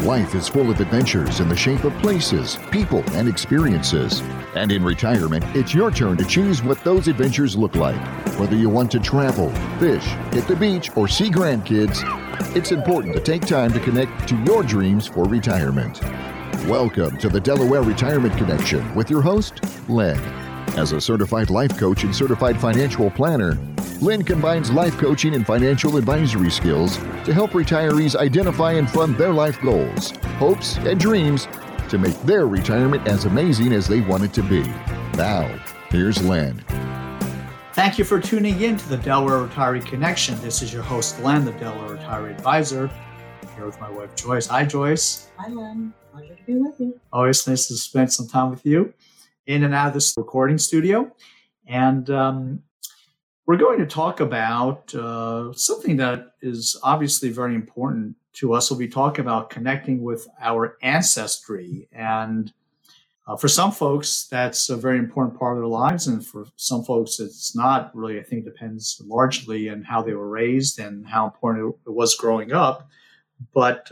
Life is full of adventures in the shape of places, people, and experiences. And in retirement, it's your turn to choose what those adventures look like. Whether you want to travel, fish, hit the beach, or see grandkids, it's important to take time to connect to your dreams for retirement. Welcome to the Delaware Retirement Connection with your host, Len. As a certified life coach and certified financial planner, Lynn combines life coaching and financial advisory skills to help retirees identify and fund their life goals, hopes, and dreams to make their retirement as amazing as they want it to be. Now, here's Lynn. Thank you for tuning in to the Delaware Retiree Connection. This is your host, Len, the Delaware Retiree Advisor. I'm here with my wife, Joyce. Hi, Joyce. Hi, Len. Pleasure to be with you. Always nice to spend some time with you in and out of this recording studio. And we're going to talk about something that is obviously very important to us. We'll be talking about connecting with our ancestry. And for some folks, that's a very important part of their lives. And for some folks, it's not really. I think it depends largely on how they were raised and how important it was growing up. But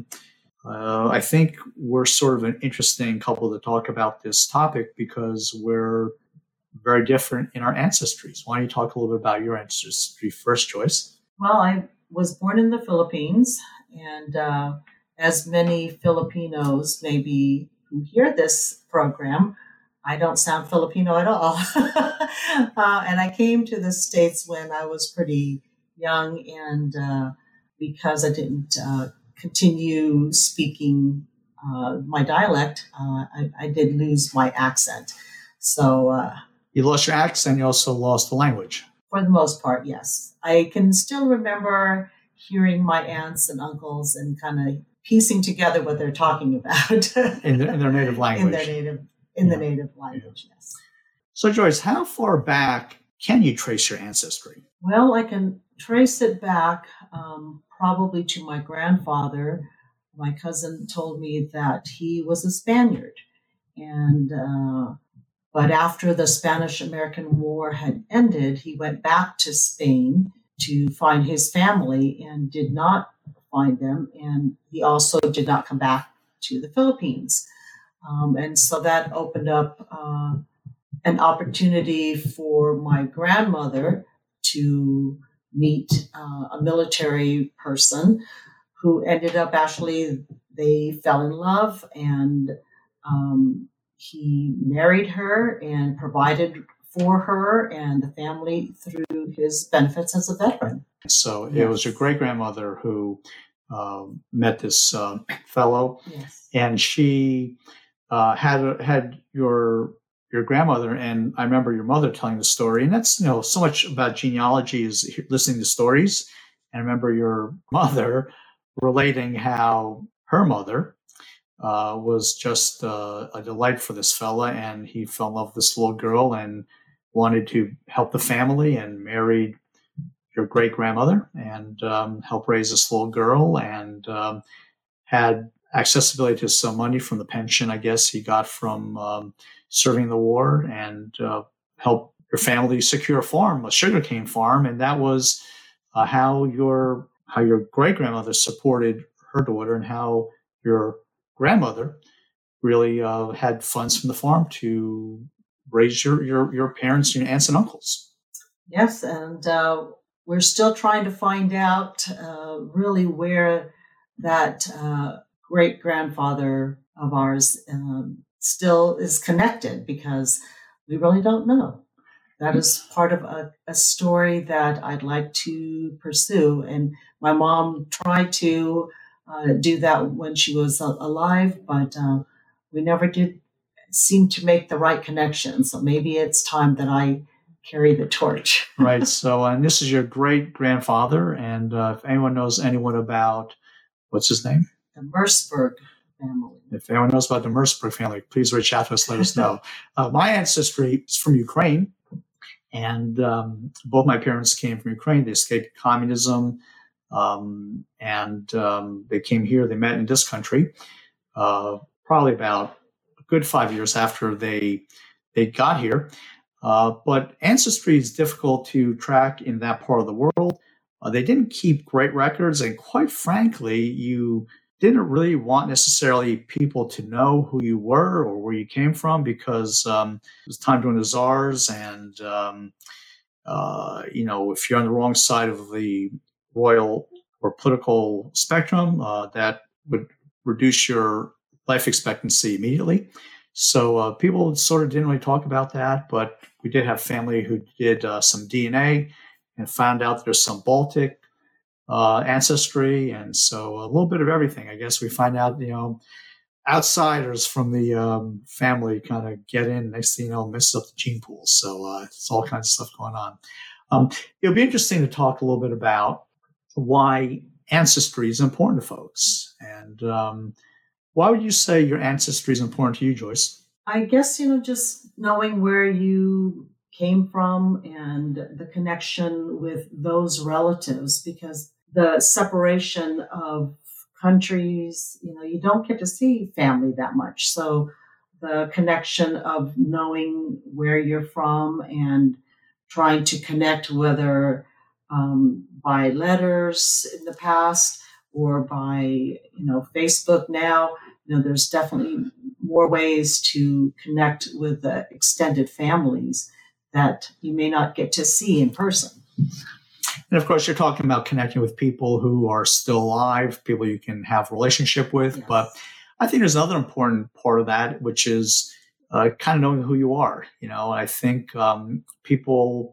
I think we're sort of an interesting couple to talk about this topic because we're very different in our ancestries. Why don't you talk a little bit about your ancestry first, Joyce? Well, I was born in the Philippines, and as many Filipinos maybe who hear this program, I don't sound Filipino at all. And I came to the States when I was pretty young, and because I didn't continue speaking my dialect, I did lose my accent. So you lost your accent, you also lost the language. For the most part, yes. I can still remember hearing my aunts and uncles and kind of piecing together what they're talking about. in their native language. In the native language, yes. So Joyce, how far back can you trace your ancestry? Well, I can trace it back probably to my grandfather. My cousin told me that he was a Spaniard. And but after the Spanish-American War had ended, he went back to Spain to find his family and did not find them. And he also did not come back to the Philippines. And so that opened up an opportunity for my grandmother to meet a military person who ended up they fell in love, and he married her and provided for her and the family through his benefits as a veteran. So It was your great-grandmother who met this fellow, yes. And she had your grandmother, and I remember your mother telling the story, and that's so much about genealogy is listening to stories. And I remember your mother relating how her mother was just a delight for this fella, and he fell in love with this little girl and wanted to help the family and married your great-grandmother and help raise this little girl, and had accessibility to some money from the pension, I guess, he got from serving the war, and helped your family secure a farm, a sugarcane farm. And that was how your great-grandmother supported her daughter, and how your grandmother really had funds from the farm to raise your parents, your aunts and uncles. Yes, and we're still trying to find out really where that great-grandfather of ours still is connected, because we really don't know. That is part of a story that I'd like to pursue. And my mom tried to do that when she was alive, but we never did seem to make the right connection. So maybe it's time that I carry the torch. Right. So, and this is your great-grandfather. And if anyone knows about, what's his name? The Merseburg family. If anyone knows about the Merseburg family, please reach out to us, let us know. My ancestry is from Ukraine. And both my parents came from Ukraine. They escaped communism, and they came here. They met in this country, probably about a good 5 years after they got here. But ancestry is difficult to track in that part of the world. They didn't keep great records, and quite frankly, you didn't really want necessarily people to know who you were or where you came from because it was time during the czars, and if you're on the wrong side of the royal or political spectrum, that would reduce your life expectancy immediately. So people sort of didn't really talk about that, but we did have family who did some DNA and found out there's some Baltic ancestry, and so a little bit of everything. I guess we find out, outsiders from the family kind of get in. Next thing you know, messes up the gene pool. So it's all kinds of stuff going on. It'll be interesting to talk a little bit about why ancestry is important to folks. And why would you say your ancestry is important to you, Joyce? I guess, just knowing where you came from and the connection with those relatives, because the separation of countries, you don't get to see family that much. So the connection of knowing where you're from and trying to connect, whether by letters in the past or by, Facebook now, there's definitely more ways to connect with the extended families that you may not get to see in person. And of course, you're talking about connecting with people who are still alive, people you can have a relationship with. Yes. But I think there's another important part of that, which is kind of knowing who you are. I think people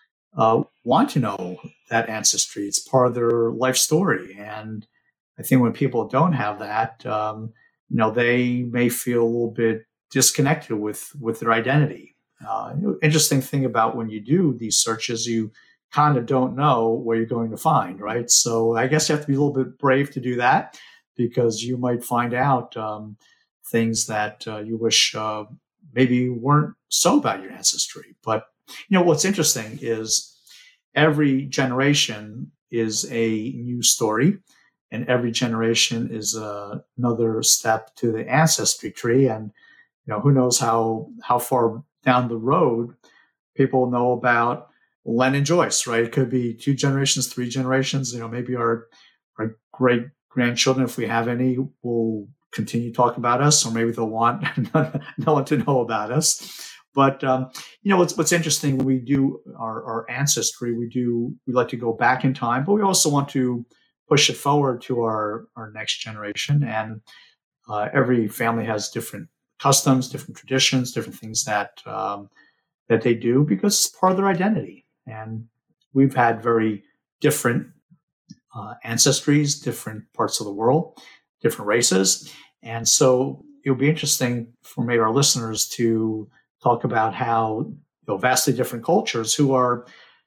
want to know that ancestry. It's part of their life story. And I think when people don't have that, they may feel a little bit disconnected with their identity. Interesting thing about when you do these searches, you kind of don't know where you're going to find, right? So I guess you have to be a little bit brave to do that, because you might find out things that you wish maybe weren't so about your ancestry. But, what's interesting is every generation is a new story, and every generation is another step to the ancestry tree. And, who knows how far down the road people know about Len and Joyce, right? It could be 2 generations, 3 generations. Maybe our great grandchildren, if we have any, will continue to talk about us, or maybe they'll want no one to know about us. But what's interesting when we do our ancestry, we like to go back in time, but we also want to push it forward to our next generation. And every family has different customs, different traditions, different things that they do because it's part of their identity. And we've had very different ancestries, different parts of the world, different races. And so it'll be interesting for maybe our listeners to talk about how vastly different cultures who are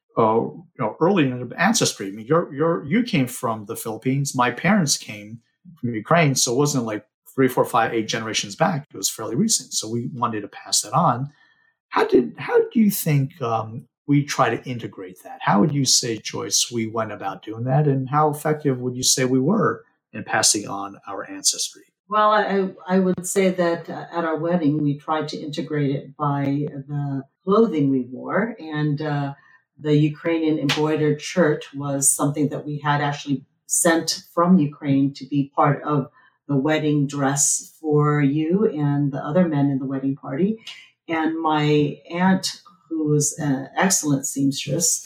early in their ancestry. I mean, you came from the Philippines. My parents came from Ukraine, so it wasn't like 3, 4, 5, 8 generations back. It was fairly recent. So we wanted to pass that on. How do you think we try to integrate that? How would you say, Joyce, we went about doing that, and how effective would you say we were in passing on our ancestry? Well, I would say that at our wedding, we tried to integrate it by the clothing we wore, and the Ukrainian embroidered shirt was something that we had actually sent from Ukraine to be part of the wedding dress for you and the other men in the wedding party. And my aunt, who was an excellent seamstress,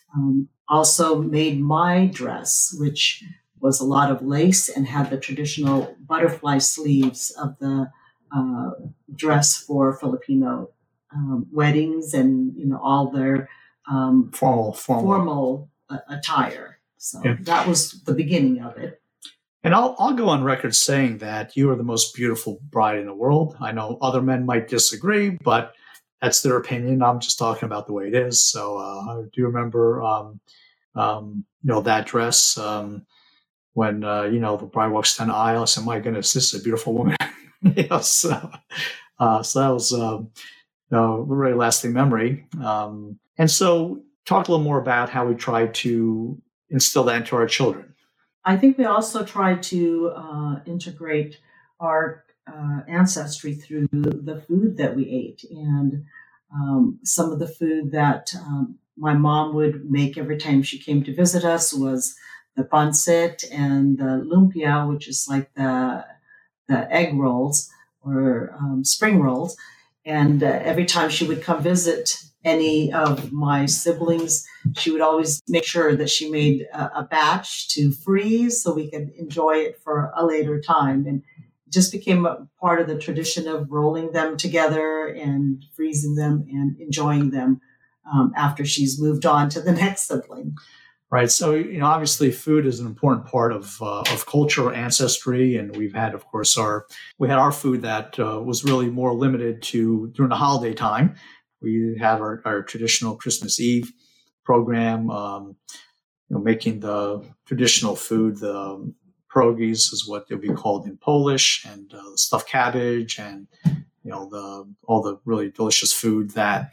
also made my dress, which was a lot of lace and had the traditional butterfly sleeves of the dress for Filipino weddings and all their formal attire. So that was the beginning of it. And I'll go on record saying that you are the most beautiful bride in the world. I know other men might disagree, but that's their opinion. I'm just talking about the way it is. So I do remember, that dress when the bride walks down the aisle. I said, "My goodness, this is a beautiful woman." So that was a really lasting memory. And so, talk a little more about how we try to instill that into our children. I think we also try to integrate our ancestry through the food that we ate. And some of the food that my mom would make every time she came to visit us was pancit and the lumpia, which is like the egg rolls or spring rolls. And every time she would come visit any of my siblings, she would always make sure that she made a batch to freeze so we could enjoy it for a later time. And it just became a part of the tradition of rolling them together and freezing them and enjoying them after she's moved on to the next sibling. Right. So, obviously food is an important part of cultural ancestry. And we've had, of course, our food that was really more limited to during the holiday time. We have our traditional Christmas Eve program, making the traditional food. The pierogies is what they'll be called in Polish, and stuffed cabbage, and all the really delicious food that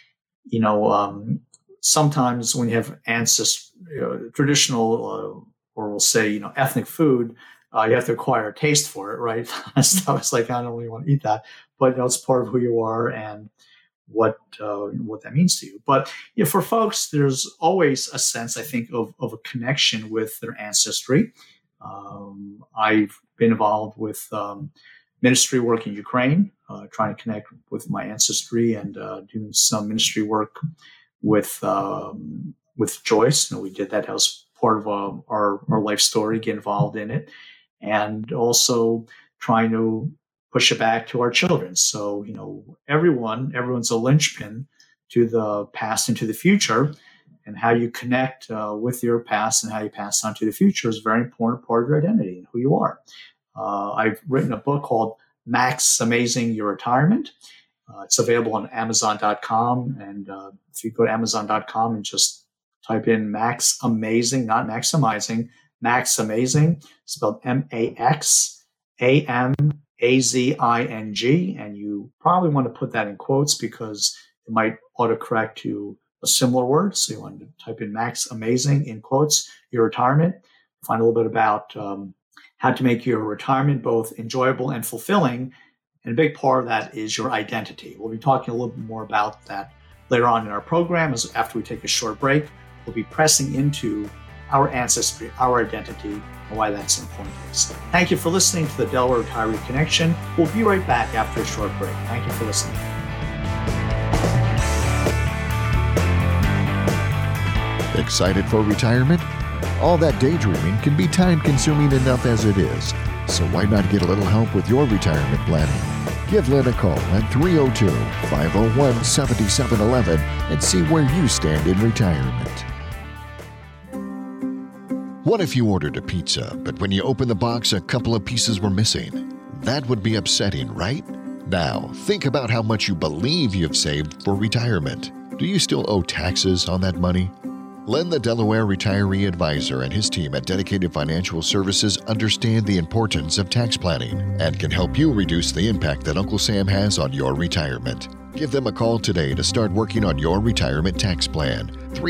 sometimes when you have traditional or we'll say ethnic food, you have to acquire a taste for it, right? So it's like I don't really want to eat that, but it's part of who you are and what that means to you. But for folks, there's always a sense, I think, of a connection with their ancestry. I've been involved with ministry work in Ukraine, trying to connect with my ancestry, and doing some ministry work with Joyce. We did that as part of our life story, get involved in it, and also trying to push it back to our children. So, everyone's a linchpin to the past and to the future, and how you connect with your past and how you pass on to the future is a very important part of your identity and who you are. I've written a book called Max Amazing Your Retirement. It's available on Amazon.com. And if you go to Amazon.com and just type in Max Amazing, not maximizing, Max Amazing, spelled MAXAMAZING. And you probably want to put that in quotes because it might autocorrect to a similar word. So you want to type in Max Amazing in quotes, your retirement. Find a little bit about how to make your retirement both enjoyable and fulfilling. And a big part of that is your identity. We'll be talking a little bit more about that later on in our program. As after we take a short break, we'll be pressing into our ancestry, our identity, and why that's important to us. Thank you for listening to the Delaware Retiree Connection. We'll be right back after a short break. Thank you for listening. Excited for retirement? All that daydreaming can be time-consuming enough as it is. So why not get a little help with your retirement planning? Give Lynn a call at 302-501-7711 and see where you stand in retirement. What if you ordered a pizza, but when you opened the box, a couple of pieces were missing? That would be upsetting, right? Now, think about how much you believe you've saved for retirement. Do you still owe taxes on that money? Len, the Delaware Retiree Advisor, and his team at Dedicated Financial Services understand the importance of tax planning and can help you reduce the impact that Uncle Sam has on your retirement. Give them a call today to start working on your retirement tax plan.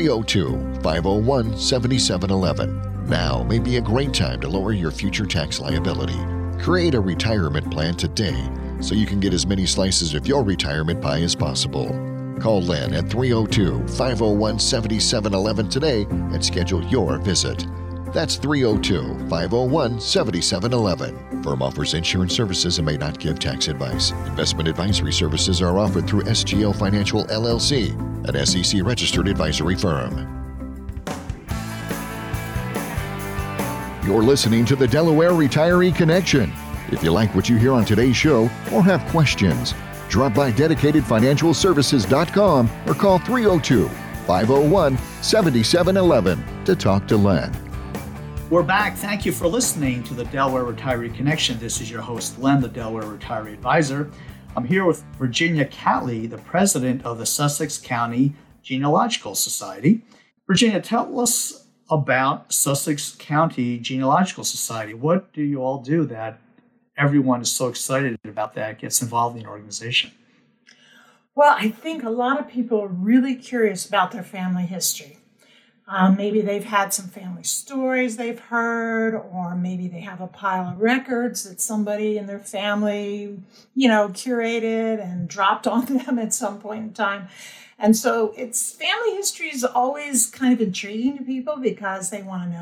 302-501-7711. Now may be a great time to lower your future tax liability. Create a retirement plan today so you can get as many slices of your retirement pie as possible. Call Len at 302-501-7711 today and schedule your visit. That's 302-501-7711. Firm offers insurance services and may not give tax advice. Investment advisory services are offered through SGL Financial LLC, an SEC-registered advisory firm. You're listening to the Delaware Retiree Connection. If you like what you hear on today's show or have questions, drop by DedicatedFinancialServices.com or call 302-501-7711 to talk to Len. We're back. Thank you for listening to the Delaware Retiree Connection. This is your host, Len, the Delaware Retiree Advisor. I'm here with Virginia Catley, the president of the Sussex County Genealogical Society. Virginia, tell us about Sussex County Genealogical Society. What do you all do that everyone is so excited about that gets involved in the organization? Well, I think a lot of people are really curious about their family history. Maybe they've had some family stories they've heard, or maybe they have a pile of records that somebody in their family, curated and dropped onto them at some point in time. And so family history is always kind of intriguing to people because they want to know,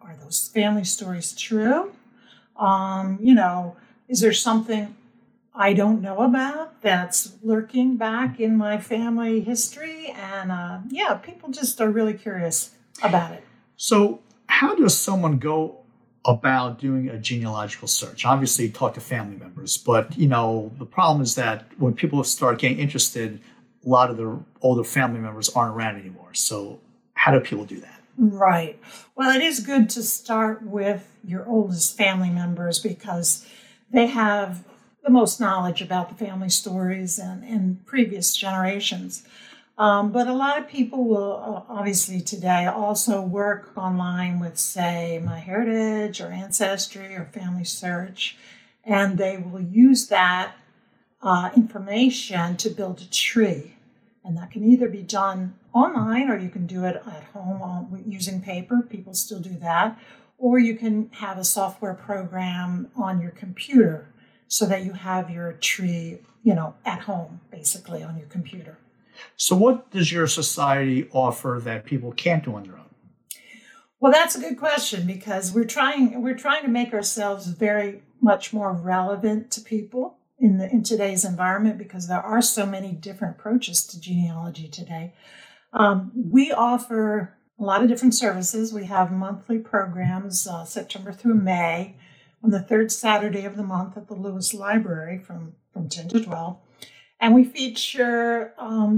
are those family stories true? You know, is there something I don't know about that's lurking back in my family history? And yeah, people just are really curious about it. So how does someone go about doing a genealogical search? Obviously, you talk to family members, but you know the problem is that when people start getting interested, a lot of their older family members aren't around anymore. So how do people do that? Right. Well, it is good to start with your oldest family members because they have the most knowledge about the family stories and previous generations. But a lot of people will obviously today also work online with, say, MyHeritage or Ancestry or Family Search, and they will use that information to build a tree. And that can either be done online or you can do it at home using paper. People still do that. Or you can have a software program on your computer so that you have your tree, you know, at home, basically on your computer. So what does your society offer that people can't do on their own? Well, that's a good question because we're trying to make ourselves very much more relevant to people in today's environment because there are so many different approaches to genealogy today. We offer a lot of different services. We have monthly programs, September through May, on the third Saturday of the month at the Lewis Library from 10 to 12. And we feature,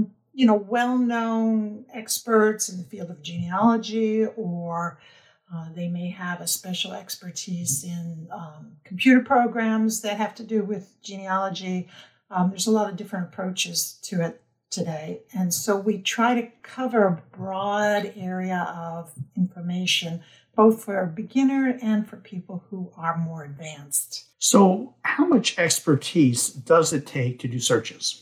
well-known experts in the field of genealogy, or they may have a special expertise in computer programs that have to do with genealogy. There's a lot of different approaches to it today. And so we try to cover a broad area of information, both for a beginner and for people who are more advanced. So how much expertise does it take to do searches?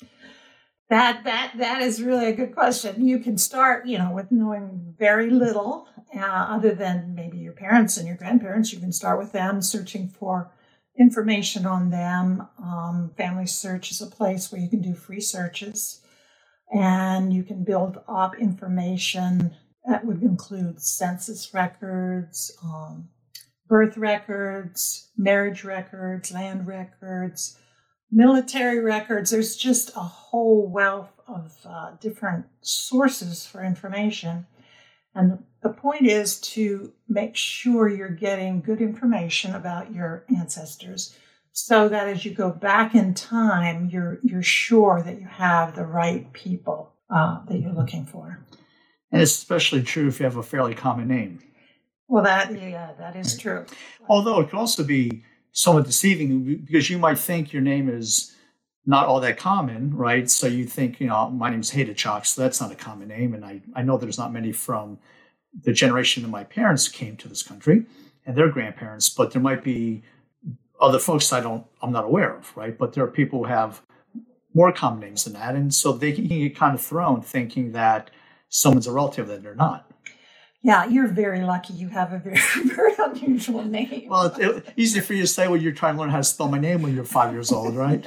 That is really a good question. You can start, with knowing very little, other than maybe your parents and your grandparents. You can start with them, searching for information on them. Family Search is a place where you can do free searches, and you can build up information that would include census records, birth records, marriage records, land records, military records. There's just a whole wealth of different sources for information. And the point is to make sure you're getting good information about your ancestors so that as you go back in time, you're sure that you have the right people that you're looking for. And it's especially true if you have a fairly common name. Well, that is true. Although it can also be somewhat deceiving because you might think your name is not all that common, right? So you think, my name's Haydachok, so that's not a common name. And I know there's not many from the generation that my parents came to this country and their grandparents, but there might be other folks I'm not aware of, right? But there are people who have more common names than that. And so they can get kind of thrown thinking that someone's a relative that they're not. Yeah, you're very lucky. You have a very, very unusual name. Well, it's easy for you to say when you're trying to learn how to spell my name when you're 5 years old, right?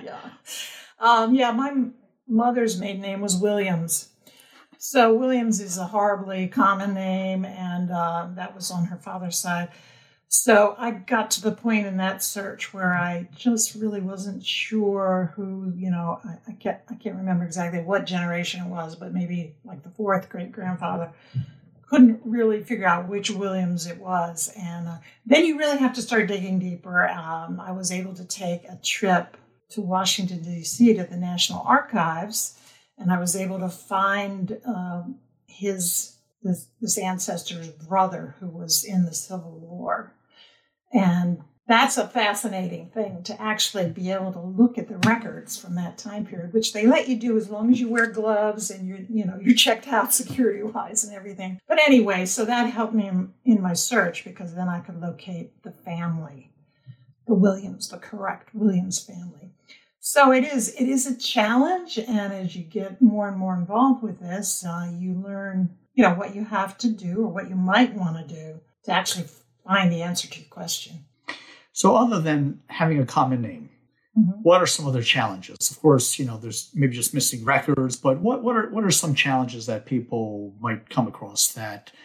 Yeah. My mother's maiden name was Williams. So Williams is a horribly common name, and that was on her father's side. So I got to the point in that search where I just really wasn't sure who, I can't remember exactly what generation it was, but maybe like the fourth great-grandfather. Couldn't really figure out which Williams it was. And then you really have to start digging deeper. I was able to take a trip to Washington, D.C. to the National Archives, and I was able to find this ancestor's brother who was in the Civil War. And that's a fascinating thing to actually be able to look at the records from that time period, which they let you do as long as you wear gloves and you're checked out security-wise and everything. But anyway, so that helped me in my search because then I could locate the family, the Williams, the correct Williams family. So it is a challenge, and as you get more and more involved with this, you learn, what you have to do or what you might want to do to actually find the answer to your question. So other than having a common name, what are some other challenges? Of course, there's maybe just missing records, but what are some challenges that people might come across that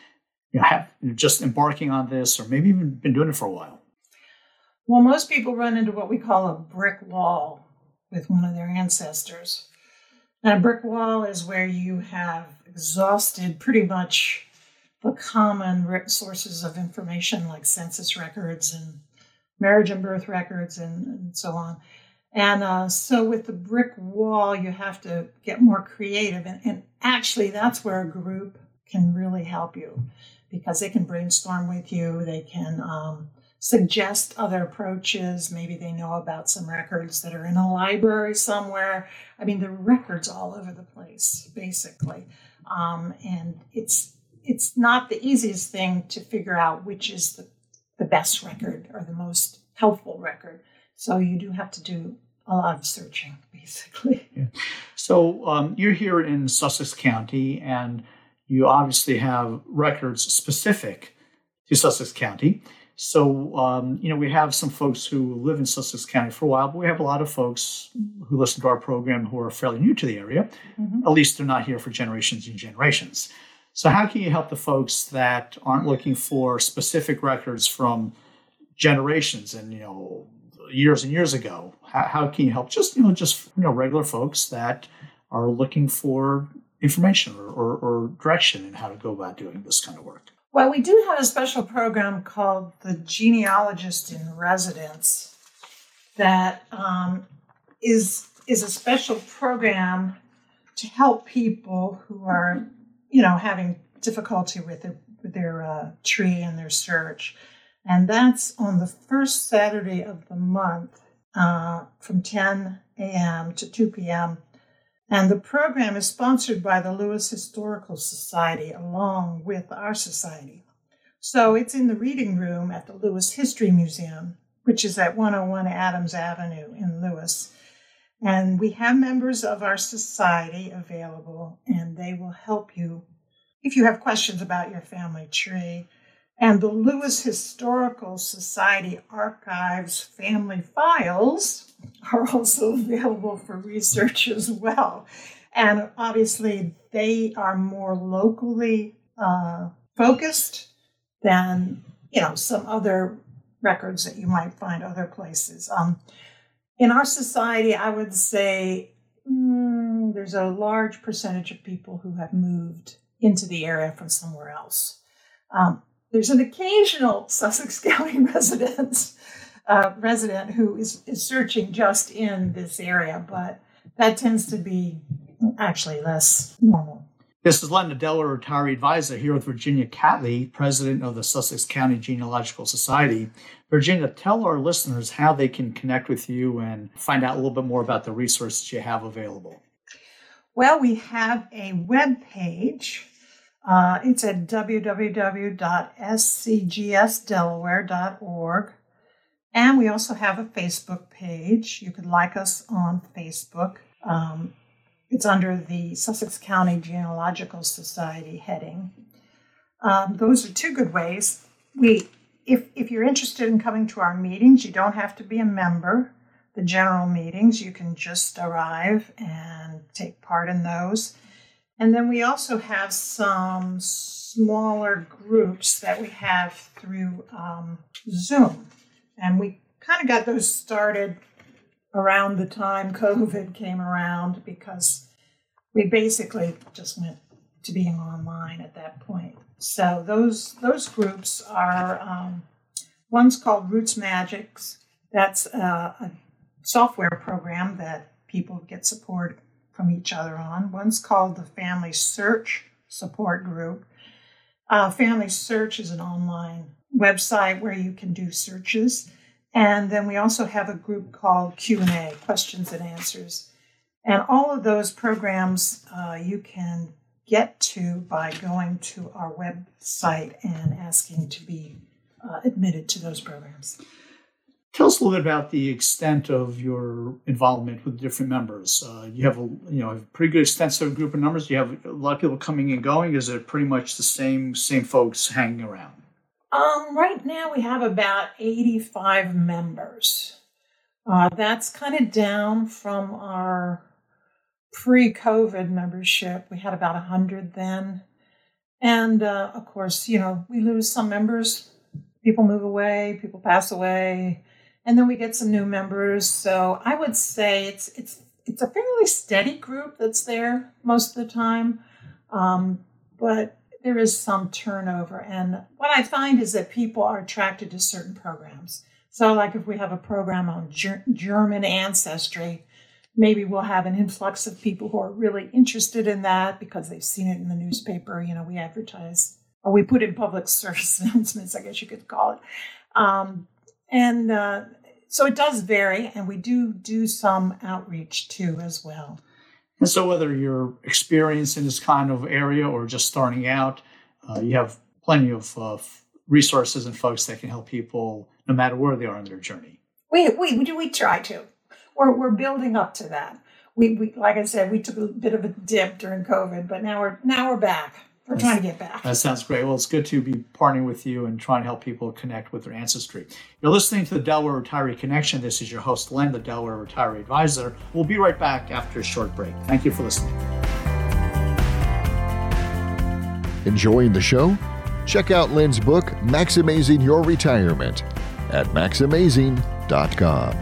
have just embarking on this, or maybe even been doing it for a while? Well, most people run into what we call a brick wall with one of their ancestors. And a brick wall is where you have exhausted pretty much the common sources of information like census records and marriage and birth records and so on. And so with the brick wall, you have to get more creative. And actually, that's where a group can really help you, because they can brainstorm with you. They can suggest other approaches. Maybe they know about some records that are in a library somewhere. I mean, the records all over the place, basically. And it's not the easiest thing to figure out which is the best record or the most helpful record. So you do have to do a lot of searching, basically. Yeah. So you're here in Sussex County, and you obviously have records specific to Sussex County. So, we have some folks who live in Sussex County for a while, but we have a lot of folks who listen to our program who are fairly new to the area. Mm-hmm. At least they're not here for generations and generations. So how can you help the folks that aren't looking for specific records from generations and, years and years ago? How can you help just regular folks that are looking for information or direction in how to go about doing this kind of work? Well, we do have a special program called the Genealogist in Residence that is a special program to help people who are, having difficulty with their tree and their search. And that's on the first Saturday of the month from 10 a.m. to 2 p.m. And the program is sponsored by the Lewis Historical Society along with our society. So it's in the reading room at the Lewis History Museum, which is at 101 Adams Avenue in Lewis. And we have members of our society available, and they will help you if you have questions about your family tree. And the Lewis Historical Society archives family files are also available for research as well. And obviously, they are more locally focused than, some other records that you might find other places. In our society, I would say there's a large percentage of people who have moved into the area from somewhere else. There's an occasional Sussex County resident who is searching just in this area, but that tends to be actually less normal. This is Len Nadella, retiree advisor, here with Virginia Catley, president of the Sussex County Genealogical Society. Virginia, tell our listeners how they can connect with you and find out a little bit more about the resources you have available. Well, we have a web page. It's at www.scgsdelaware.org. And we also have a Facebook page. You could like us on Facebook. It's under the Sussex County Genealogical Society heading. Those are two good ways. If you're interested in coming to our meetings, you don't have to be a member. The general meetings, you can just arrive and take part in those. And then we also have some smaller groups that we have through Zoom. And we kind of got those started around the time COVID came around, because we basically just went to being online at that point. So those groups are, one's called Roots Magics. That's a software program that people get support from each other on. One's called the Family Search Support Group. Family Search is an online website where you can do searches. And then we also have a group called Q&A, Questions and Answers. And all of those programs you can get to by going to our website and asking to be admitted to those programs. Tell us a little bit about the extent of your involvement with different members. You have a pretty good extensive group of numbers. You have a lot of people coming and going. Is it pretty much the same folks hanging around? Right now we have about 85 members. That's kind of down from our pre-COVID membership. We had about 100 then. And of course, we lose some members. People move away, people pass away, and then we get some new members. So I would say it's a fairly steady group that's there most of the time, but there is some turnover. And what I find is that people are attracted to certain programs. So like if we have a program on German ancestry, maybe we'll have an influx of people who are really interested in that because they've seen it in the newspaper. We advertise, or we put in public service announcements, I guess you could call it. So it does vary, and we do some outreach too as well. And so whether you're experienced in this kind of area or just starting out, you have plenty of resources and folks that can help people no matter where they are in their journey. We try to. We're building up to that. We like I said, we took a bit of a dip during COVID, but now we're back. We're trying to get back. That sounds great. Well, it's good to be partnering with you and trying to help people connect with their ancestry. You're listening to the Delaware Retiree Connection. This is your host, Len, the Delaware Retiree Advisor. We'll be right back after a short break. Thank you for listening. Enjoying the show? Check out Len's book, Maximizing Your Retirement, at maximazing.com.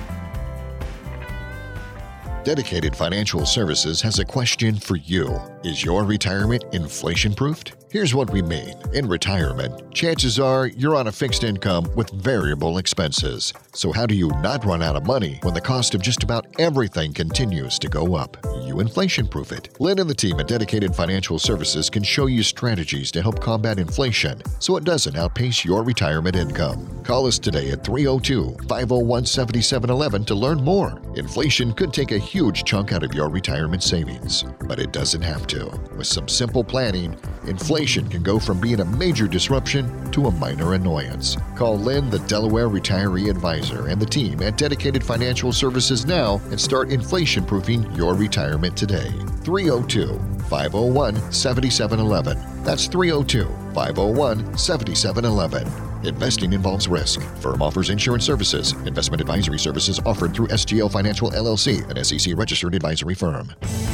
Dedicated Financial Services has a question for you. Is your retirement inflation-proofed? Here's what we mean. In retirement, chances are you're on a fixed income with variable expenses. So how do you not run out of money when the cost of just about everything continues to go up? You inflation-proof it. Lynn and the team at Dedicated Financial Services can show you strategies to help combat inflation so it doesn't outpace your retirement income. Call us today at 302-501-7711 to learn more. Inflation could take a huge chunk out of your retirement savings, but it doesn't have to. With some simple planning, inflation can go from being a major disruption to a minor annoyance. Call Lynn, the Delaware Retiree Advisor, and the team at Dedicated Financial Services now and start inflation-proofing your retirement today. 302-501-7711. That's 302-501-7711. Investing involves risk. Firm offers insurance services. Investment advisory services offered through SGL Financial LLC, an SEC-registered advisory firm.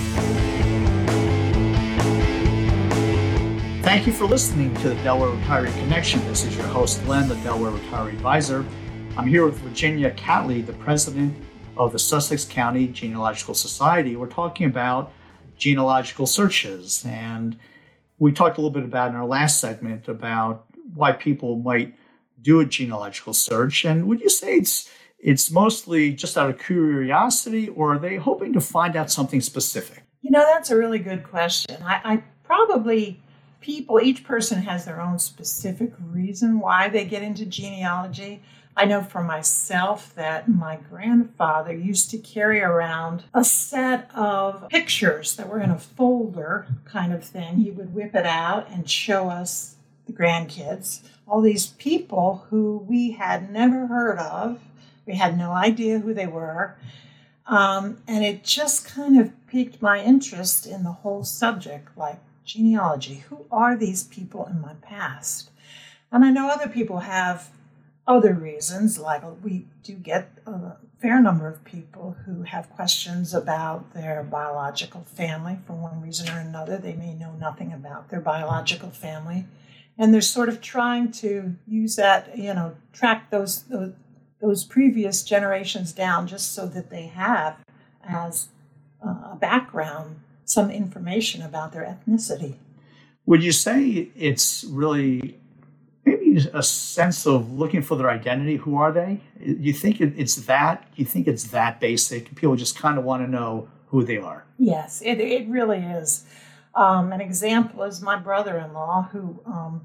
Thank you for listening to the Delaware Retiree Connection. This is your host, Len, the Delaware Retiree Advisor. I'm here with Virginia Catley, the president of the Sussex County Genealogical Society. We're talking about genealogical searches. And we talked a little bit about in our last segment about why people might do a genealogical search. And would you say it's mostly just out of curiosity, or are they hoping to find out something specific? That's a really good question. I probably... each person has their own specific reason why they get into genealogy. I know for myself that my grandfather used to carry around a set of pictures that were in a folder kind of thing. He would whip it out and show us, the grandkids, all these people who we had never heard of. We had no idea who they were. And it just kind of piqued my interest in the whole subject, like, genealogy. Who are these people in my past? And I know other people have other reasons, like we do get a fair number of people who have questions about their biological family. For one reason or another, they may know nothing about their biological family. And they're sort of trying to use that, track those previous generations down just so that they have, as a background, some information about their ethnicity. Would you say it's really maybe a sense of looking for their identity? Who are they? You think it's that? You think it's that basic? People just kind of want to know who they are. Yes, it really is. An example is my brother-in-law, who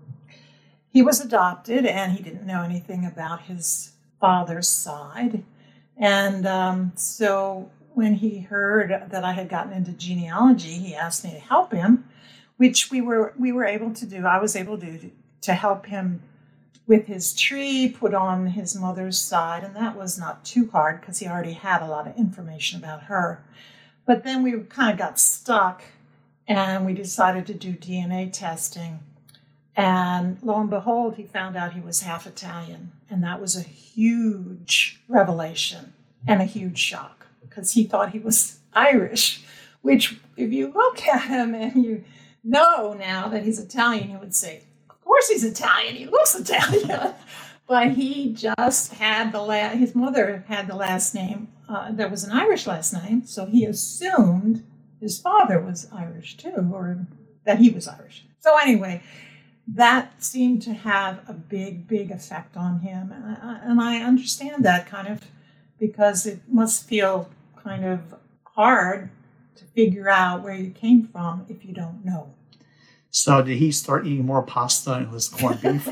he was adopted and he didn't know anything about his father's side. And so when he heard that I had gotten into genealogy, he asked me to help him, which we were able to do. I was able to help him with his tree, put on his mother's side, and that was not too hard because he already had a lot of information about her. But then we kind of got stuck, and we decided to do DNA testing. And lo and behold, he found out he was half Italian, and that was a huge revelation and a huge shock, because he thought he was Irish, which if you look at him and you know now that he's Italian, he would say, of course he's Italian, he looks Italian. But he just had his mother had the last name that was an Irish last name, so he assumed his father was Irish too, or that he was Irish. So anyway, that seemed to have a big, big effect on him. And I understand that kind of, because it must feel kind of hard to figure out where you came from if you don't know. So did he start eating more pasta and less corned beef?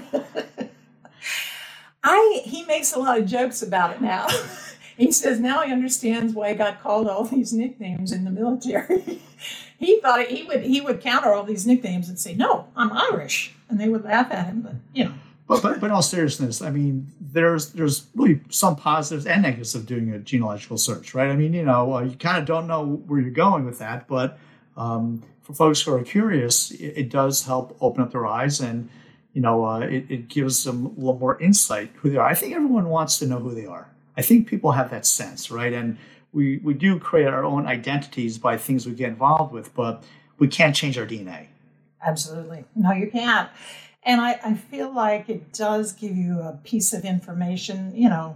He makes a lot of jokes about it now. He says now he understands why he got called all these nicknames in the military. He thought he would counter all these nicknames and say, "No, I'm Irish," and they would laugh at him. But But in all seriousness, I mean, there's really some positives and negatives of doing a genealogical search, right? I mean, you kind of don't know where you're going with that, but for folks who are curious, it does help open up their eyes, and it gives them a little more insight who they are. I think everyone wants to know who they are. I think people have that sense, right? And we do create our own identities by things we get involved with, but we can't change our DNA. Absolutely. No, you can't. And I feel like it does give you a piece of information,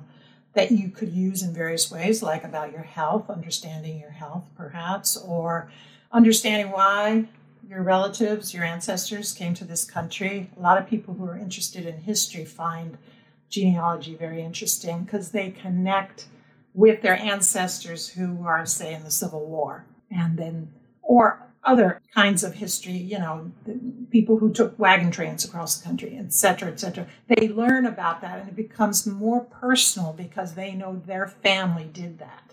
that you could use in various ways, like about your health, understanding your health perhaps, or understanding why your relatives, your ancestors came to this country. A lot of people who are interested in history find genealogy very interesting because they connect with their ancestors who are, say, in the Civil War, and then, or other kinds of history, people who took wagon trains across the country, et cetera, et cetera. They learn about that, and it becomes more personal because they know their family did that.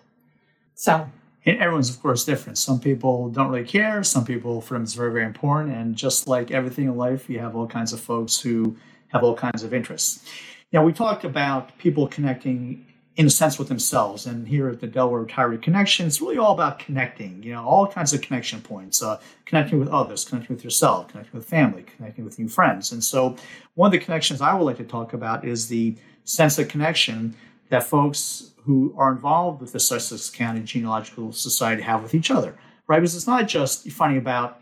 So. And everyone's, of course, different. Some people don't really care. Some people, for them, it's very, very important. And just like everything in life, you have all kinds of folks who have all kinds of interests. We talked about people connecting in a sense with themselves. And here at the Delaware Retiree Connection, it's really all about connecting, all kinds of connection points, connecting with others, connecting with yourself, connecting with family, connecting with new friends. And so one of the connections I would like to talk about is the sense of connection that folks who are involved with the Sussex County Genealogical Society have with each other, right? Because it's not just finding about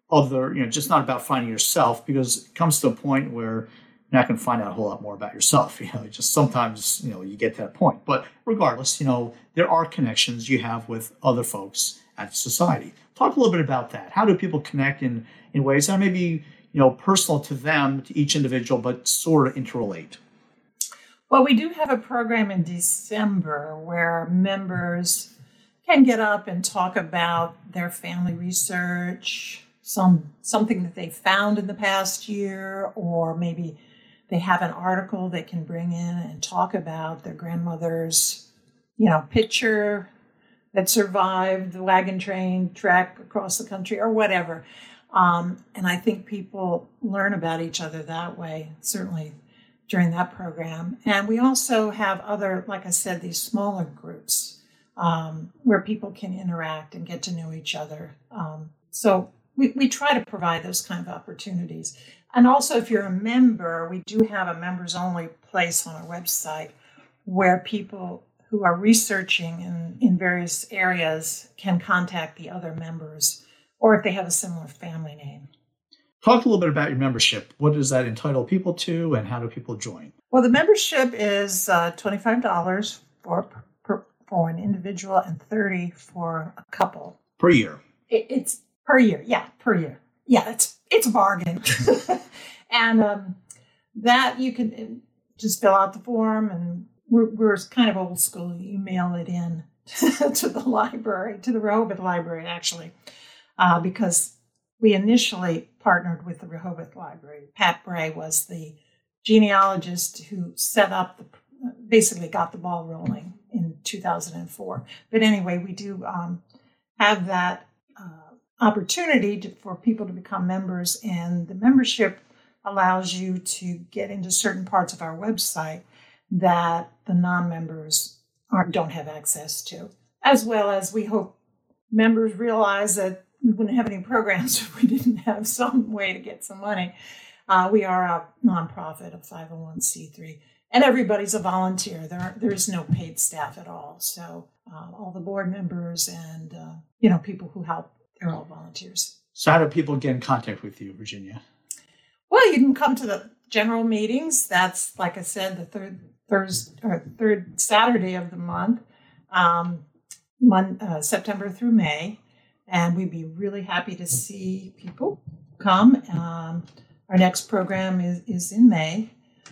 just not about finding yourself, because it comes to a point where you're not going to find out a whole lot more about yourself. Just sometimes, you get to that point. But regardless, there are connections you have with other folks at the society. Talk a little bit about that. How do people connect in ways that are maybe, personal to them, to each individual, but sort of interrelate? Well, we do have a program in December where members can get up and talk about their family research, something that they found in the past year, or maybe they have an article they can bring in and talk about their grandmother's, picture that survived the wagon train trek across the country or whatever. And I think people learn about each other that way, certainly during that program. And we also have other, like I said, these smaller groups where people can interact and get to know each other. So we try to provide those kind of opportunities. And also, if you're a member, we do have a members-only place on our website where people who are researching in various areas can contact the other members, or if they have a similar family name. Talk a little bit about your membership. What does that entitle people to, and how do people join? Well, the membership is $25 for an individual and $30 for a couple. Per year? It's per year. Yeah, per year. Yeah, it's a bargain. And that you can just fill out the form, and we're kind of old school. You mail it in to the library, to the Rehoboth Library, actually, because we initially partnered with the Rehoboth Library. Pat Bray was the genealogist who set up basically got the ball rolling in 2004. But anyway, we do have that opportunity for people to become members, and the membership allows you to get into certain parts of our website that the non-members don't have access to, as well as we hope members realize that we wouldn't have any programs if we didn't have some way to get some money. We are a nonprofit, a 501c3, and everybody's a volunteer. There is no paid staff at all. So all the board members and people who help, they're all volunteers. So how do people get in contact with you, Virginia? Well, you can come to the general meetings. That's, like I said, the third Saturday of the month, September through May. And we'd be really happy to see people come. Our next program is in May.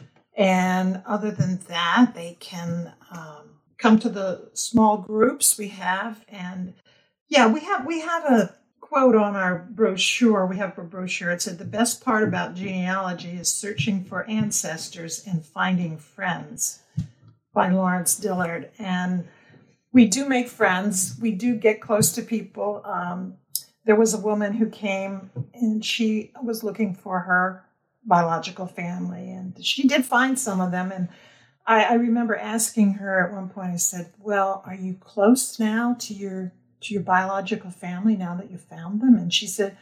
And other than that, they can come to the small groups we have. And yeah, we have a quote on our brochure. We have a brochure. It said, "The best part about genealogy is searching for ancestors and finding friends," by Lawrence Dillard. And we do make friends. We do get close to people. There was a woman who came and she was looking for her biological family, and she did find some of them. And I remember asking her at one point, I said, "Well, are you close now to your biological family now that you found them?" And she said,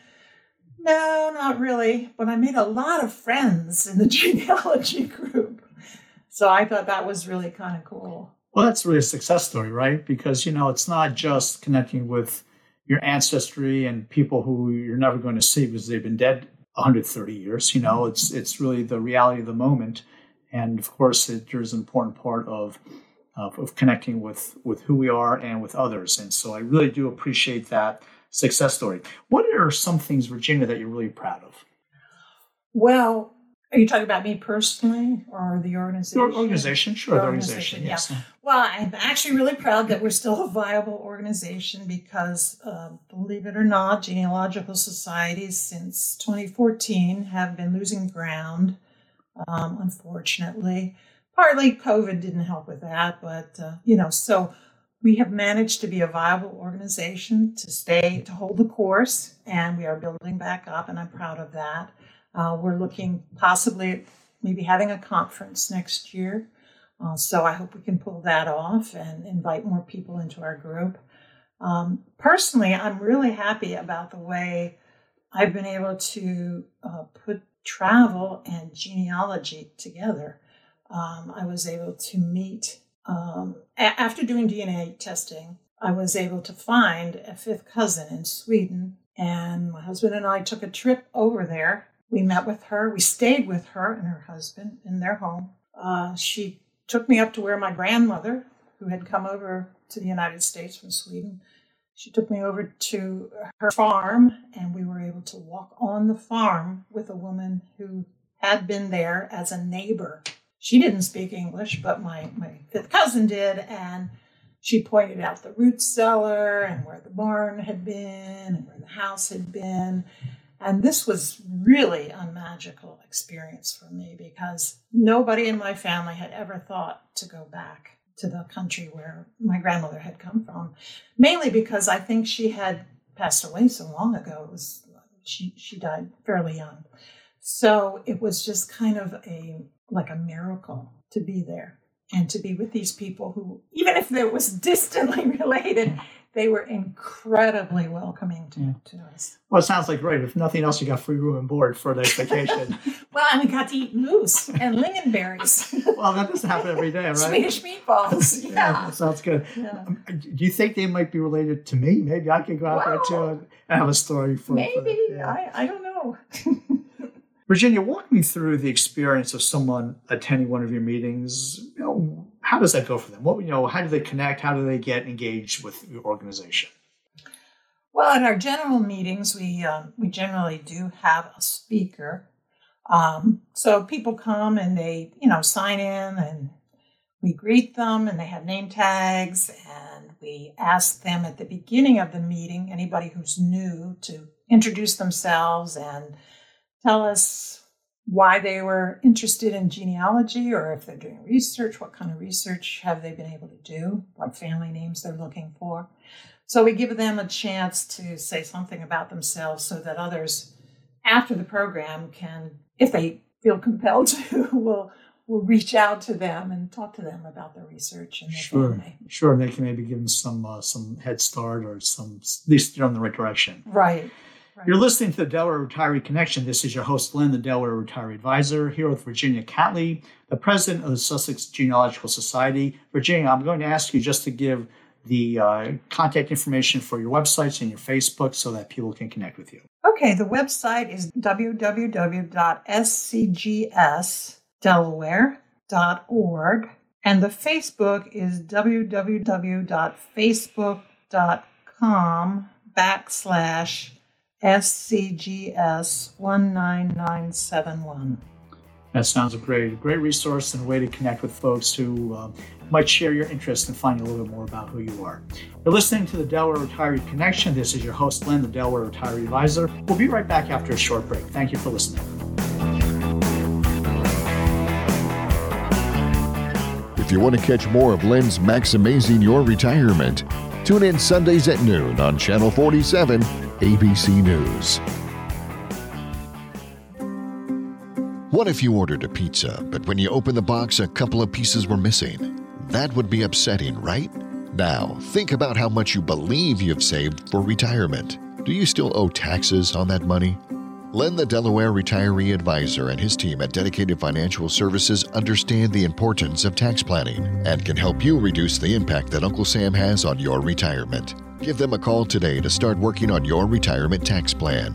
"No, not really, but I made a lot of friends in the genealogy group." So I thought that was really kind of cool. Well, that's really a success story, right? Because, it's not just connecting with your ancestry and people who you're never going to see because they've been dead 130 years. It's really the reality of the moment. And of course, there's an important part of connecting with who we are and with others. And so I really do appreciate that success story. What are some things, Virginia, that you're really proud of? Well, are you talking about me personally or the organization? The organization, sure. The organization, yes. Yeah. Well, I'm actually really proud that we're still a viable organization because, believe it or not, genealogical societies since 2014 have been losing ground, unfortunately. Partly COVID didn't help with that, but, so we have managed to be a viable organization to hold the course, and we are building back up, and I'm proud of that. We're looking possibly at maybe having a conference next year. So I hope we can pull that off and invite more people into our group. Personally, I'm really happy about the way I've been able to put travel and genealogy together. I was able to meet, after doing DNA testing, I was able to find a fifth cousin in Sweden. And my husband and I took a trip over there. We met with her. We stayed with her and her husband in their home. She took me up to where my grandmother, who had come over to the United States from Sweden, she took me over to her farm, and we were able to walk on the farm with a woman who had been there as a neighbor. She didn't speak English, but my fifth cousin did, and she pointed out the root cellar and where the barn had been and where the house had been. And this was really a magical experience for me because nobody in my family had ever thought to go back to the country where my grandmother had come from, mainly because I think she had passed away so long ago. She died fairly young. So it was just kind of like a miracle to be there and to be with these people who, even if it was distantly related, they were incredibly welcoming to us. Well, it sounds like great. If nothing else, you got free room and board for the vacation. Well, and we got to eat moose and lingonberries. Well, that doesn't happen every day, right? Swedish meatballs. Yeah, that sounds good. Yeah. Do you think they might be related to me? Maybe I could go out there too and have a story for maybe. I don't know. Virginia, walk me through the experience of someone attending one of your meetings. How does that go for them? How do they connect? How do they get engaged with your organization? Well, at our general meetings, we generally do have a speaker. So people come and they, sign in, and we greet them, and they have name tags, and we ask them at the beginning of the meeting, anybody who's new, to introduce themselves and tell us why they were interested in genealogy, or if they're doing research, what kind of research have they been able to do, what family names they're looking for. So we give them a chance to say something about themselves so that others after the program can, if they feel compelled to, will reach out to them and talk to them about their research and their family. Sure, and they can maybe give them some head start or at least steer in the right direction. Right. You're listening to the Delaware Retiree Connection. This is your host, Glenn, the Delaware Retiree Advisor, here with Virginia Catley, the president of the Sussex Genealogical Society. Virginia, I'm going to ask you just to give the contact information for your websites and your Facebook so that people can connect with you. Okay, the website is www.scgsdelaware.org, and the Facebook is www.facebook.com/SCGS19971. That sounds a great resource and a way to connect with folks who might share your interest in finding a little bit more about who you are. You're listening to the Delaware Retiree Connection. This is your host, Len, the Delaware Retiree Advisor. We'll be right back after a short break. Thank you for listening. If you want to catch more of Len's Maximizing Your Retirement, tune in Sundays at noon on Channel 47, ABC News. What if you ordered a pizza, but when you opened the box, a couple of pieces were missing? That would be upsetting, right? Now, think about how much you believe you've saved for retirement. Do you still owe taxes on that money? Len, the Delaware Retiree Advisor, and his team at Dedicated Financial Services understand the importance of tax planning and can help you reduce the impact that Uncle Sam has on your retirement. Give them a call today to start working on your retirement tax plan.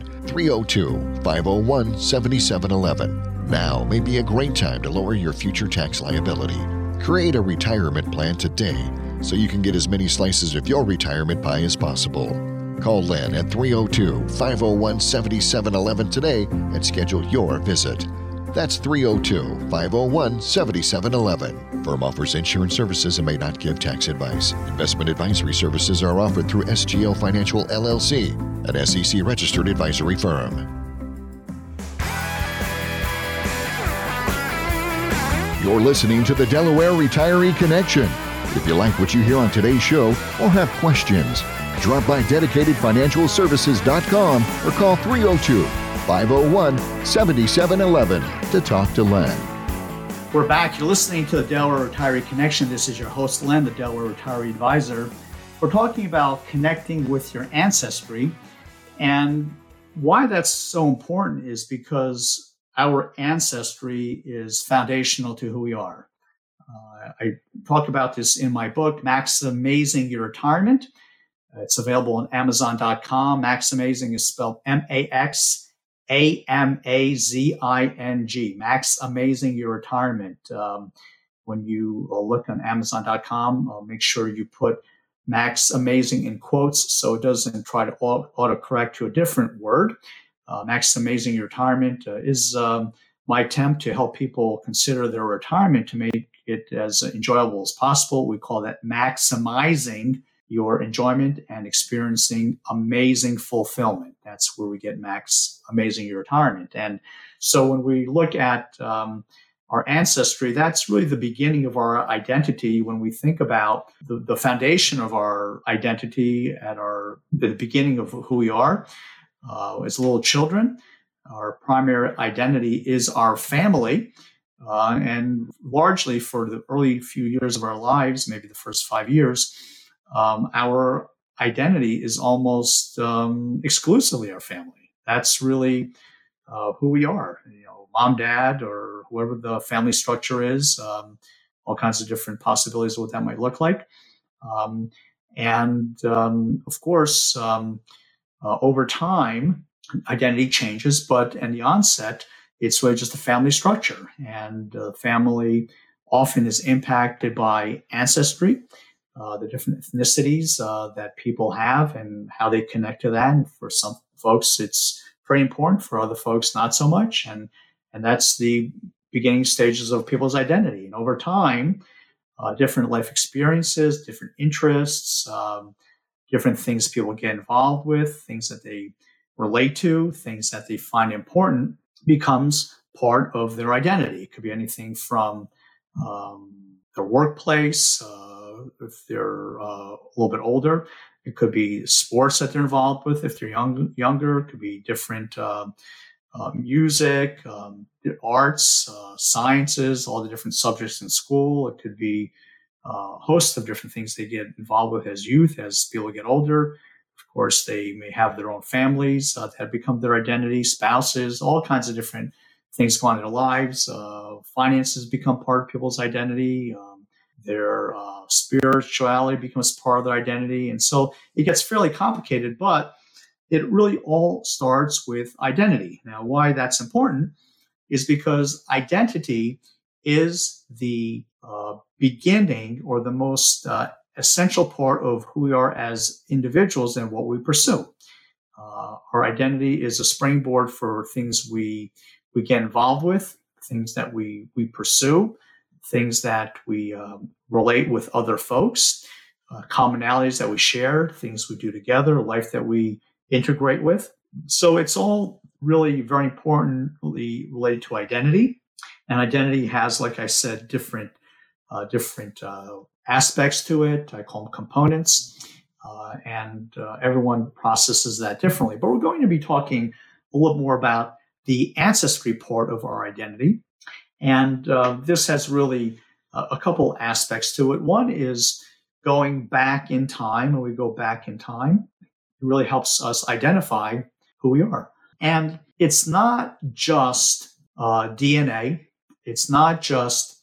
302-501-7711. Now may be a great time to lower your future tax liability. Create a retirement plan today so you can get as many slices of your retirement pie as possible. Call Len at 302-501-7711 today and schedule your visit. That's 302-501-7711. Firm offers insurance services and may not give tax advice. Investment advisory services are offered through SGL Financial LLC, an SEC-registered advisory firm. You're listening to the Delaware Retiree Connection. If you like what you hear on today's show or have questions, drop by DedicatedFinancialServices.com or call 302-501-7711 to talk to Len. We're back. You're listening to the Delaware Retiree Connection. This is your host, Len, the Delaware Retiree Advisor. We're talking about connecting with your ancestry. And why that's so important is because our ancestry is foundational to who we are. I talk about this in my book, Maximizing Your Retirement. It's available on Amazon.com. Maximizing is spelled M-A-X-A-M-A-Z-I-N-G. Maximizing Your Retirement. When you look on Amazon.com, make sure you put Maximizing in quotes so it doesn't try to autocorrect to a different word. Maximizing Your Retirement is my attempt to help people consider their retirement to make it as enjoyable as possible. We call that maximizing your enjoyment and experiencing amazing fulfillment. That's where we get Maximizing Your Retirement. And so when we look at our ancestry, that's really the beginning of our identity. When we think about the foundation of our identity at the beginning of who we are as little children, our primary identity is our family. And largely for the early few years of our lives, maybe the first 5 years, our identity is almost exclusively our family. That's really who we are. Mom, dad, or whoever the family structure is, all kinds of different possibilities of what that might look like. Of course, over time, identity changes, but in the onset, it's really just a family structure. And family often is impacted by ancestry, the different ethnicities that people have and how they connect to that. And for some folks, it's very important. For other folks, not so much. And that's the beginning stages of people's identity. And over time, different life experiences, different interests, different things people get involved with, things that they relate to, things that they find important, becomes part of their identity. It could be anything from their workplace, if they're a little bit older. It could be sports that they're involved with if they're younger. It could be different music, arts, sciences, all the different subjects in school. It could be a host of different things they get involved with as youth. As people get older, of course, they may have their own families that become their identity, spouses, all kinds of different things go on in their lives. Finances become part of people's identity. their spirituality becomes part of their identity. And so it gets fairly complicated, but it really all starts with identity. Now, why that's important is because identity is the beginning or the most essential part of who we are as individuals and what we pursue. Our identity is a springboard for things we get involved with, things that we pursue, things that we relate with other folks, commonalities that we share, things we do together, life that we integrate with. So it's all really very importantly related to identity. And identity has, like I said, different aspects to it. I call them components. And everyone processes that differently. But we're going to be talking a little more about the ancestry part of our identity. And this has really a couple aspects to it. One is going back in time. When we go back in time, it really helps us identify who we are. And it's not just DNA. It's not just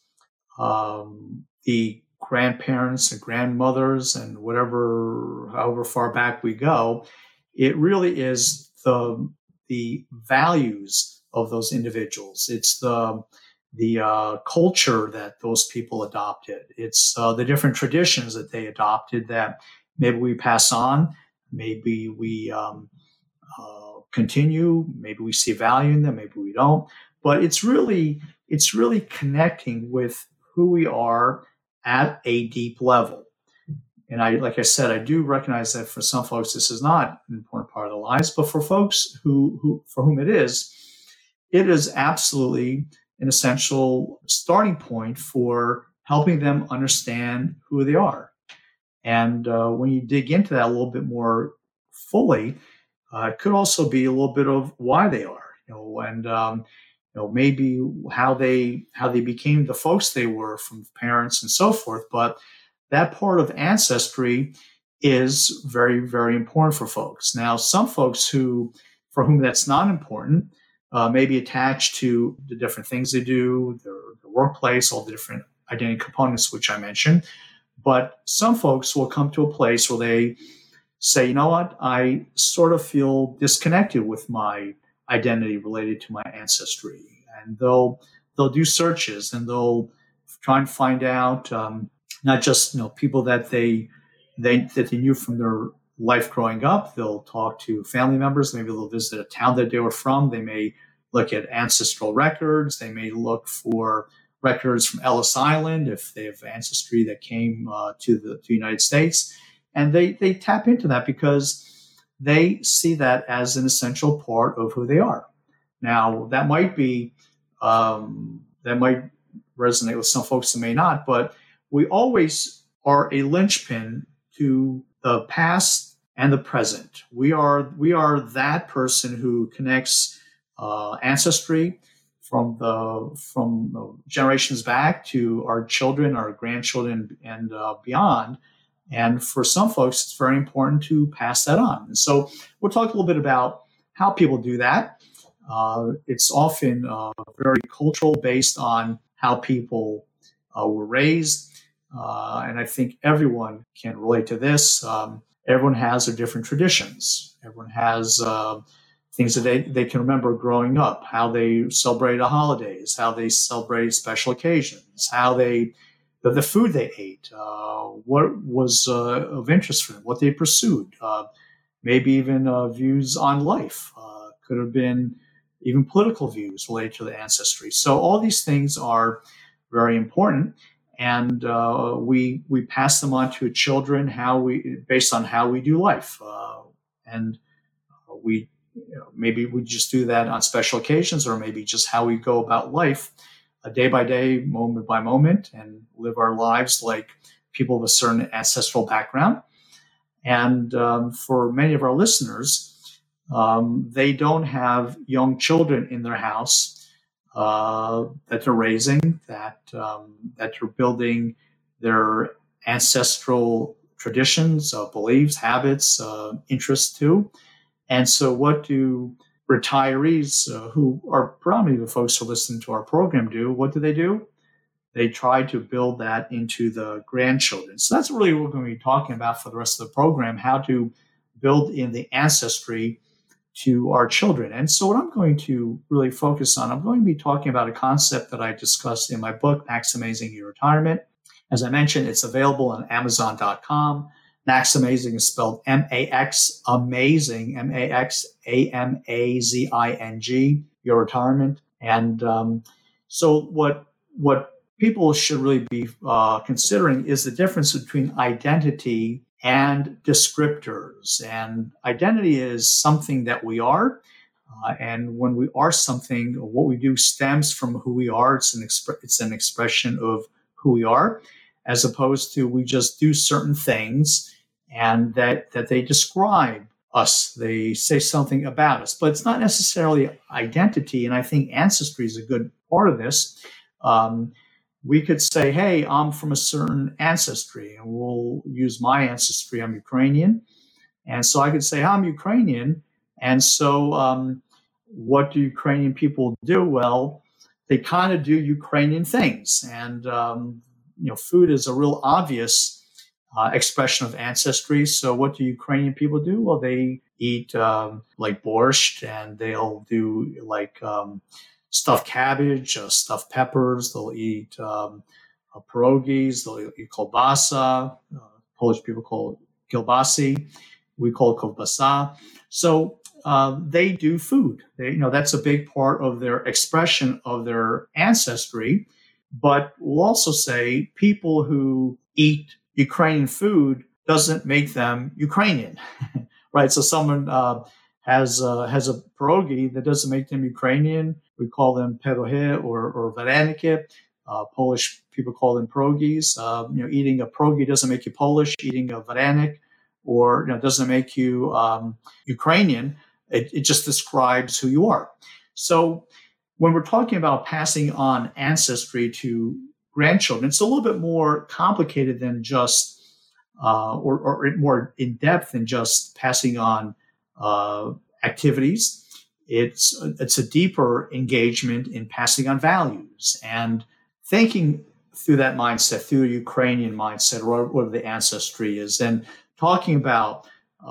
the grandparents and grandmothers and however far back we go. It really is the values of those individuals. It's the culture that those people adopted. It's the different traditions that they adopted that maybe we pass on, maybe we continue, maybe we see value in them, maybe we don't. But it's really connecting with who we are at a deep level. And like I said, I do recognize that for some folks, this is not an important part of their lives, but for folks who for whom it is absolutely an essential starting point for helping them understand who they are. And when you dig into that a little bit more fully, it could also be a little bit of why they are, and maybe how they became the folks they were from parents and so forth. But that part of ancestry is very, very important for folks. Now, some folks for whom that's not important, may be attached to the different things they do, their workplace, all the different identity components which I mentioned. But some folks will come to a place where they say, you know what, I sort of feel disconnected with my identity related to my ancestry. And they'll do searches and they'll try and find out not just people that they knew from their life growing up. They'll talk to family members. Maybe they'll visit a town that they were from. They may look at ancestral records. They may look for records from Ellis Island if they have ancestry that came to the United States. And they tap into that because they see that as an essential part of who they are. Now, that might resonate with some folks, it may not, but we always are a linchpin to the past and the present. We are that person who connects ancestry from generations back to our children, our grandchildren, and beyond. And for some folks, it's very important to pass that on. And so we'll talk a little bit about how people do that. It's often very cultural, based on how people were raised. And I think everyone can relate to this. Everyone has their different traditions. Everyone has things that they can remember growing up, how they celebrated the holidays, how they celebrated special occasions, how the food they ate, what was of interest for them, what they pursued, maybe even views on life, could have been even political views related to the ancestry. So all these things are very important, and we pass them on to children based on how we do life, and we maybe we just do that on special occasions, or maybe just how we go about life, day by day, moment by moment, and live our lives like people with a certain ancestral background. And for many of our listeners, they don't have young children in their house that they're raising, that are building their ancestral traditions, beliefs, habits, interests to. And so what do retirees who are predominantly the folks who listen to our program do? What do? they try to build that into the grandchildren. So that's really what we're going to be talking about for the rest of the program, how to build in the ancestry to our children. And so what I'm going to really focus on, I'm going to be talking about a concept that I discussed in my book, Maximizing Your Retirement. As I mentioned, it's available on Amazon.com. Maximazing is spelled M-A-X, amazing, M-A-X-A-M-A-Z-I-N-G, Your Retirement. And so what people should really be considering is the difference between identity and descriptors. And identity is something that we are. And when we are something, what we do stems from who we are. It's an expression of who we are, as opposed to we just do certain things and that they describe us. They say something about us, but it's not necessarily identity. And I think ancestry is a good part of this. We could say, hey, I'm from a certain ancestry, and we'll use my ancestry. I'm Ukrainian. And so I could say, I'm Ukrainian. And so what do Ukrainian people do? Well, they kind of do Ukrainian things. And, food is a real obvious expression of ancestry. So what do Ukrainian people do? Well, they eat like borscht, and they'll do like stuffed cabbage, stuffed peppers. They'll eat pierogies. They'll eat kielbasa. Polish people call it kielbasi. We call it kielbasa. So they do food. That's a big part of their expression of their ancestry. But we'll also say people who eat Ukrainian food doesn't make them Ukrainian, right? So someone has a pierogi that doesn't make them Ukrainian. We call them pierogi or vareniki. Polish people call them pierogis. Eating a pierogi doesn't make you Polish. Eating a varenik or doesn't make you Ukrainian. It just describes who you are. So when we're talking about passing on ancestry to grandchildren, it's a little bit more complicated than just or more in depth than just passing on activities. It's a deeper engagement in passing on values and thinking through that mindset, through a Ukrainian mindset, what the ancestry is, and talking about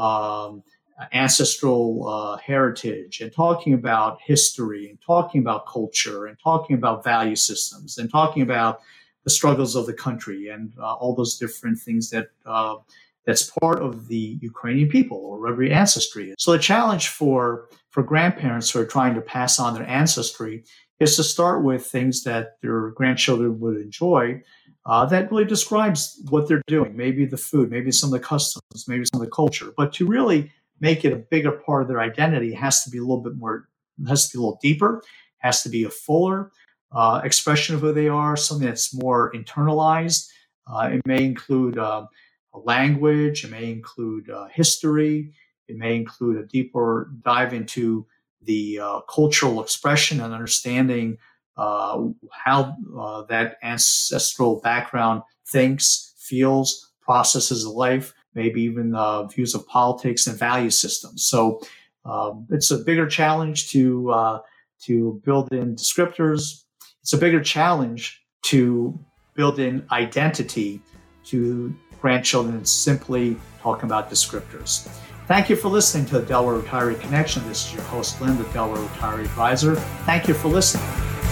ancestral heritage, and talking about history, and talking about culture, and talking about value systems, and talking about the struggles of the country, and all those different things that's part of the Ukrainian people or every ancestry. So the challenge for grandparents who are trying to pass on their ancestry is to start with things that their grandchildren would enjoy that really describes what they're doing, maybe the food, maybe some of the customs, maybe some of the culture. But to really make it a bigger part of their identity, it has to be a little bit more, it has to be a little deeper, has to be a fuller expression of who they are, something that's more internalized. It may include a language, it may include history, it may include a deeper dive into the cultural expression and understanding how that ancestral background thinks, feels, processes life, maybe even views of politics and value systems. So it's a bigger challenge to build in descriptors. It's a bigger challenge to build in identity to grandchildren than simply talking about descriptors. Thank you for listening to the Delaware Retiree Connection. This is your host, Lynn, the Delaware Retiree Advisor. Thank you for listening.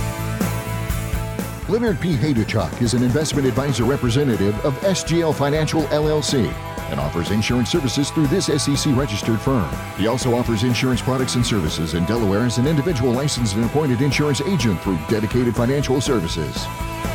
Leonard P. Hayduchuk is an investment advisor representative of SGL Financial, LLC, and offers insurance services through this SEC-registered firm. He also offers insurance products and services in Delaware as an individual licensed and appointed insurance agent through Dedicated Financial Services.